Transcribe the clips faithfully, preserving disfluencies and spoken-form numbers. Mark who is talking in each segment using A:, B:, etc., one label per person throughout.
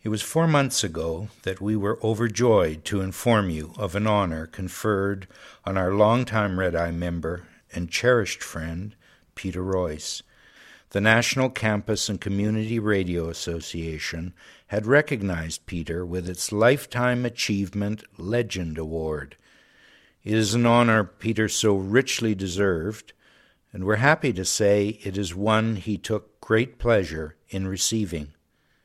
A: It was four months ago that we were overjoyed to inform you of an honor conferred on our longtime Red Eye member and cherished friend, Peter Royce. The National Campus and Community Radio Association had recognized Peter with its Lifetime Achievement Legend Award. It is an honor Peter so richly deserved, and we're happy to say it is one he took great pleasure in receiving.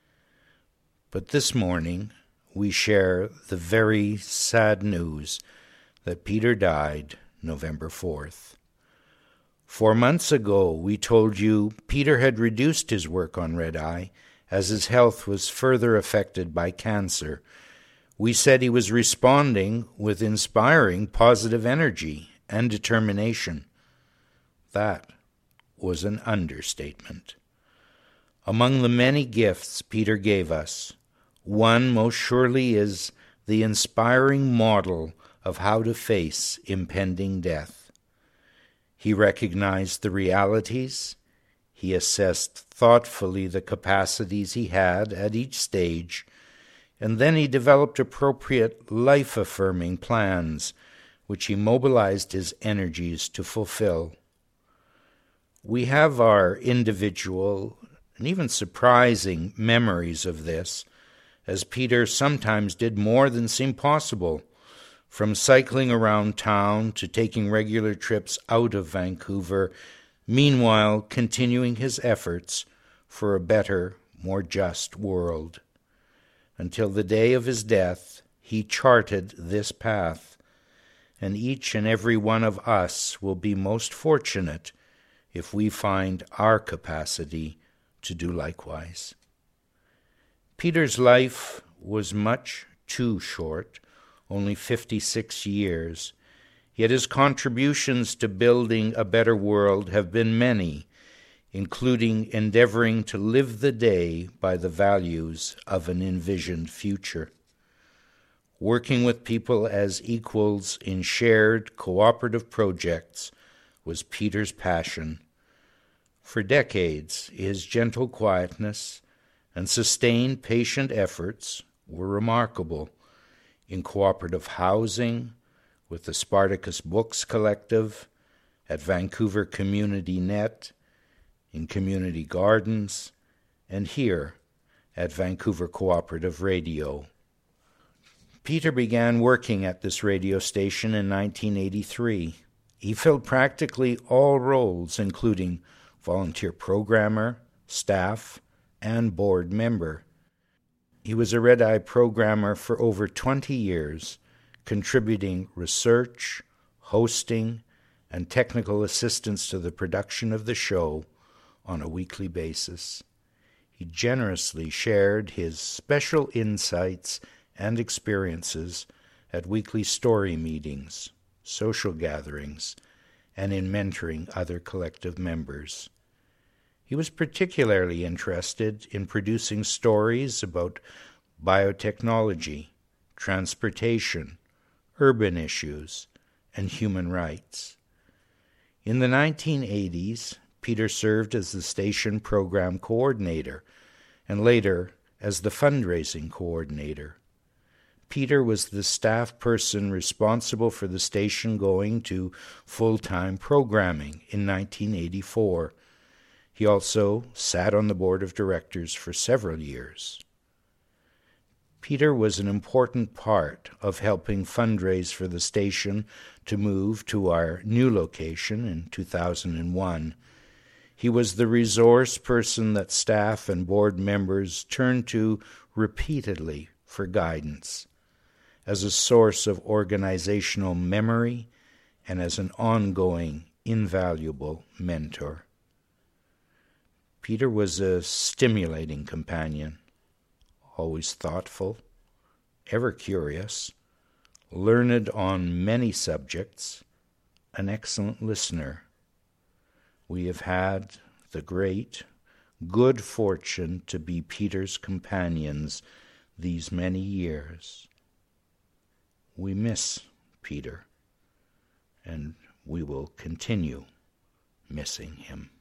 A: But this morning, we share the very sad news that Peter died November fourth. Four months ago, we told you Peter had reduced his work on Red Eye as his health was further affected by cancer. We said he was responding with inspiring positive energy and determination. That was an understatement. Among the many gifts Peter gave us, one most surely is the inspiring model of how to face impending death. He recognized the realities, he assessed thoughtfully the capacities he had at each stage, and then he developed appropriate life-affirming plans, which he mobilized his energies to fulfill. We have our individual and even surprising memories of this, as Peter sometimes did more than seemed possible, from cycling around town to taking regular trips out of Vancouver, meanwhile continuing his efforts for a better, more just world. Until the day of his death, he charted this path, and each and every one of us will be most fortunate if we find our capacity to do likewise. Peter's life was much too short, only fifty-six years, yet his contributions to building a better world have been many, including endeavoring to live the day by the values of an envisioned future. Working with people as equals in shared cooperative projects was Peter's passion. For decades, his gentle quietness and sustained patient efforts were remarkable in cooperative housing, with the Spartacus Books Collective, at Vancouver Community Net, in community gardens, and here at Vancouver Cooperative Radio. Peter began working at this radio station in nineteen eighty-three. He filled practically all roles, including volunteer programmer, staff, and board member. He was a Red Eye programmer for over twenty years, contributing research, hosting, and technical assistance to the production of the show on a weekly basis. He generously shared his special insights and experiences at weekly story meetings, social gatherings, and in mentoring other collective members. He was particularly interested in producing stories about biotechnology, transportation, urban issues, and human rights. In the nineteen eighties, Peter served as the station program coordinator and later as the fundraising coordinator. Peter was the staff person responsible for the station going to full-time programming in nineteen eighty-four. He also sat on the board of directors for several years. Peter was an important part of helping fundraise for the station to move to our new location in two thousand one. He was the resource person that staff and board members turned to repeatedly for guidance, as a source of organizational memory and as an ongoing, invaluable mentor. Peter was a stimulating companion, always thoughtful, ever curious, learned on many subjects, an excellent listener. We have had the great, good fortune to be Peter's companions these many years. We miss Peter, and we will continue missing him.